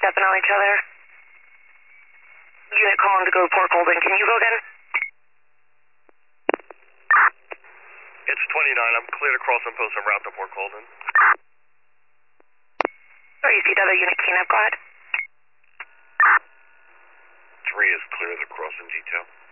stepping on each other. Unit calling to go to Port Colden. Can you go again? It's 29. I'm cleared across and post en route to Port Colden. Oh, you see the other unit clean up, go ahead. 3 is clear as a crossing detail.